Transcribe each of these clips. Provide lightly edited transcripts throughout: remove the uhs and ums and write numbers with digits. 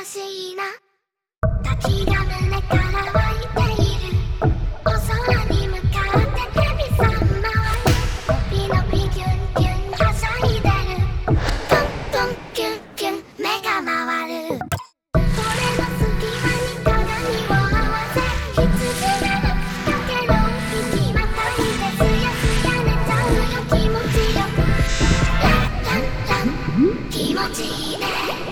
しいな。滝が胸から湧いている。お空に向かって蛇さん回る。のびのびキュンキュンはしゃいでる。トントンキュンキュン目が回る。俺の隙間に鏡を合わせ、羊なのだけど引きまたいてすやすや寝ちゃうよ。気持ちよくランランラン気持ちいいね。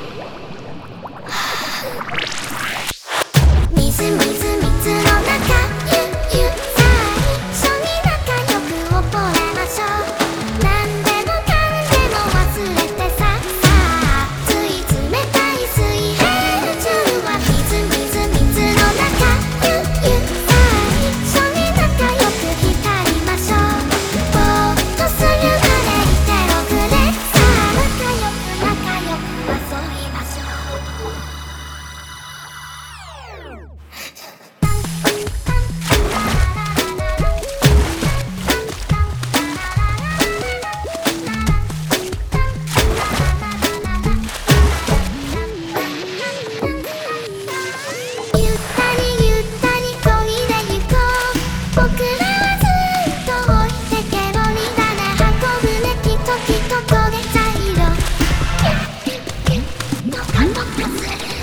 みずみずみずの中ゆゆ最初に仲良く溺れましょう。なんでもかんでも忘れてささつい冷たい水平中はみずみずみずの中ゆゆ最初に仲良く浸りましょう。ぼーっとするまでいておくれ。さあ仲良く遊びましょう。ゆったりゆったり漕いでゆこう。僕らはずっと置いてけぼりだね。運ぶねきっときっと焦げ茶色。トカトカする。